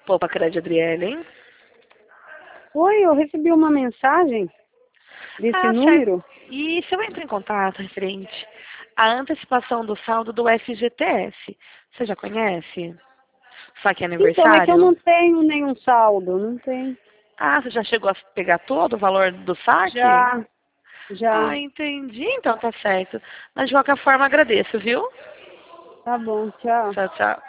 Poupa Crédito, Adriele, hein? Oi, eu recebi uma mensagem desse número. Certo. E se eu entro em contato referente à antecipação do saldo do FGTS, você já conhece? Só que é Então, é que eu aniversário? não tenho nenhum saldo, não tenho. Ah, você já chegou a pegar todo o valor do saque? Já, já. Ah, entendi. Então tá certo. Mas de qualquer forma agradeço, viu? Tá bom, tchau. Tchau, tchau.